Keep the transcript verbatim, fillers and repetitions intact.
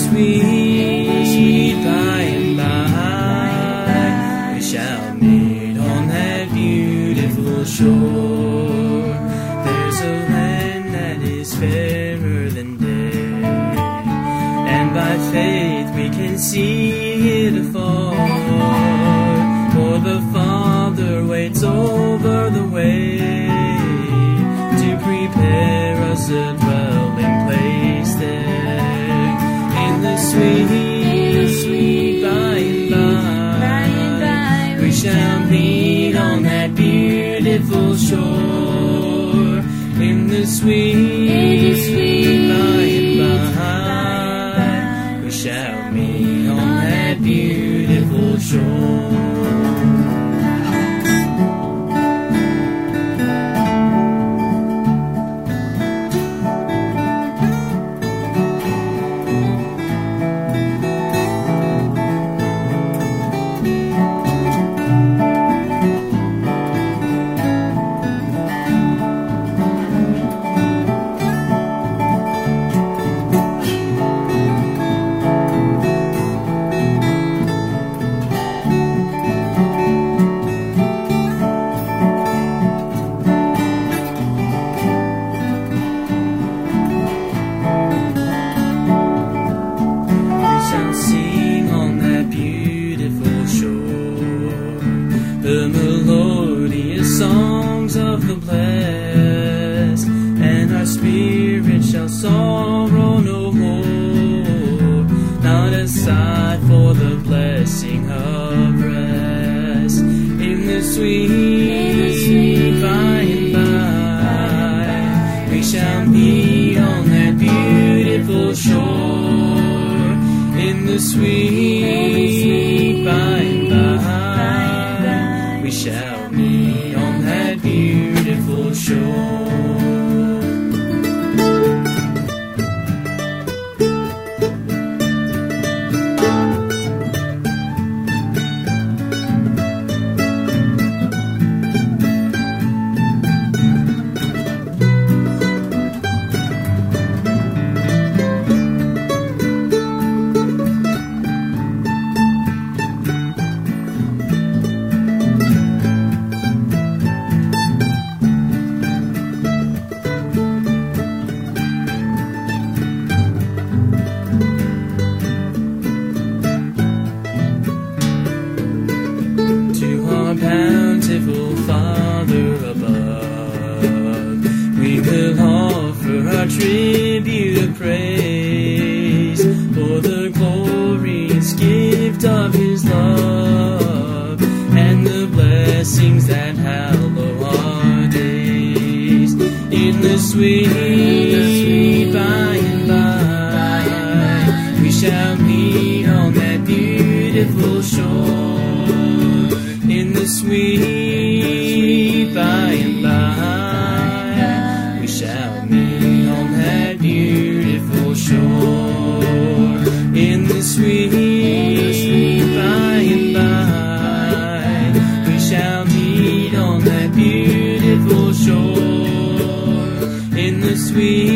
sweet by and by, we shall meet on that beautiful shore. There's a land that is fairer than day, and by faith we can see it afar. For the Father waits over the way to prepare us a dwelling place there. In the sweet, sweet by and by, we shall meet on that beautiful shore. In the sweet, sweet by and by, we shall meet on that beautiful shore. The melodious songs of the blessed, and our spirit shall sorrow no more. Not a sigh for the blessing of rest. In the sweet, sweet by and by, we shall meet on that beautiful shore. In the sweet, sweet by and by, we shall meet on that beautiful shore. Bountiful Father above, we will offer our tribute of praise for the glorious gift of His love and the blessings that hallow our days. In the sweet, sweet by and by, we shall meet on that beautiful shore. In the sweet by and by, we shall meet on that beautiful shore. In the sweet, sweet by and by, we shall meet on that beautiful shore. In the sweet